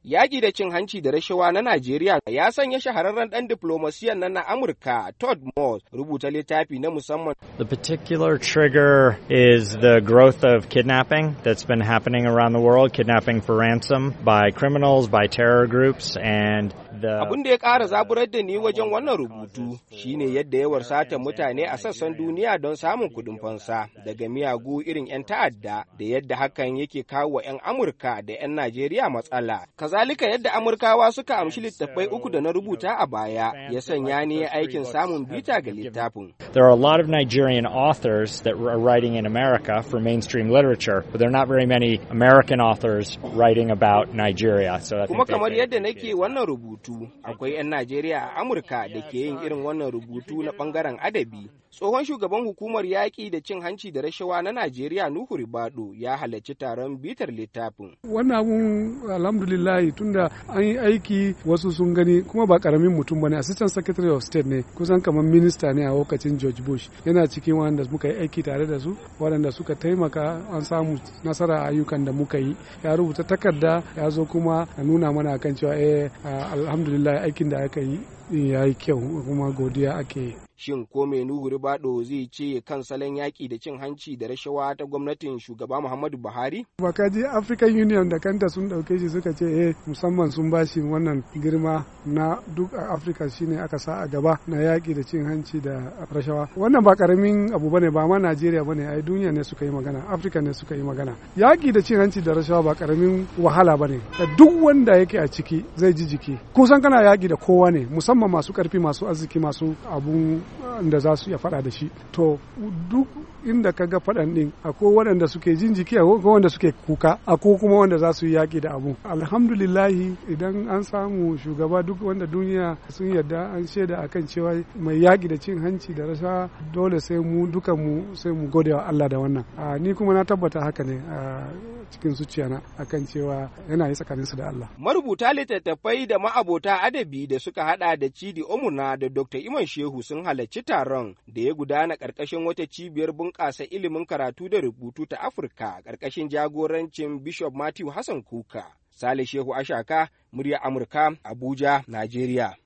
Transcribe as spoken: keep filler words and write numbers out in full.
Yaƙi da cin hanci da rashawa na Najeriya ya sanya shahararren ɗan diplomasiyan nan na Amurka Todd Moss rubuta littafi na musamman. The particular trigger is the growth of kidnapping that's been happening around the world, kidnapping for ransom by criminals, by terror groups, and Abin da ya ƙara zaburar da ni wajen wannan rubutu shine yadda yawar satan mutane a sassan duniya don samun kuɗin fansa daga miyagu irin 'yan ta'adda da yadda hakan yake kawo wa 'yan Amurka da 'yan Najeriya matsala. Kazalika yadda Amurkawa suka amshi littattafai uku da na rubuta a baya ya sanya ni aikin samun bita ga littafin. There are a lot of Nigerian authors that are writing in America for mainstream literature, but there are not very many American authors writing about Nigeria. So Kuma kamar yadda nake wannan rubutu akwai 'yan Najeriya a Amurka da ke yin irin wannan rubutu na ɓangaren adabi. Tsohon shugaban hukumar yaƙi da cin hanci da rashawa na Najeriya Nuhu Ribado ya halarci taron bitar littafin. Wannan abun alhamdulillahi tunda an yi aiki wasu sun gani kuma ba ƙaramin mutum bane, Assistant Secretary of State ne, kusan kamar minista ne a lokacin George Bush. Yana cikin wanda muka yi aiki tare da su, waɗanda suka taimaka an samu nasara a ayyukan da muka yi. Ya rubuta takarda ya zo kuma a nuna mana kan cewa eh alhamdulillah aikin da aka yi ya yi kyau kuma godiya ake. Shin ko mai Nuhu Ribado zai ce kan salon yaƙi da cin hanci da rashawa ta gwamnatin shugaba Muhammadu Buhari? Bakaji African Union da kanta sun ɗauke shi suka ce eh musamman sun ba shi wannan girma na duk a Afirka shine aka sa a gaba na yaƙi da cin hanci da rashawa. Wannan ba ƙaramin abu bane, ba ma Najeriya bane, ai duniya ne suka yi magana, Afirka ne suka yi magana. Yaƙi da cin hanci da rashawa ba ƙaramin wahala bane. Duk wanda yake a ciki zai ji jiki. Kusan kana yaƙi da kowa ne, musamman masu ƙarfi, masu arziki, masu abun da za su iya faɗa da shi. To duk inda ka ga faɗan ɗin akwai waɗanda suke jin jiki, akwai wanda suke kuka, akwai kuma wanda za su yi yaƙi da abu. Alhamdulillahi idan an samu shugaba duk wanda duniya sun yarda an shaida akan cewa mai yaƙi da cin hanci da rashawa, dole sai mu dukan mu sai mu gode wa Allah da wannan. Ni kuma na tabbata haka ne a cikin zuciyana akan cewa yana yi tsakaninsu da Allah. Marubuta littattafai da ma'abota adabi da suka hada da Chidi Omuna da Doctor Iman Shehu sun halarci taron da ya gudana ƙarƙashin wata cibiyar bunƙasa ilimin karatu da rubutu ta Afirka ƙarƙashin jagorancin Bishop Matthew Hassan Kuka. Sale Shehu Ashaka, murya Amurka, Abuja, Najeriya.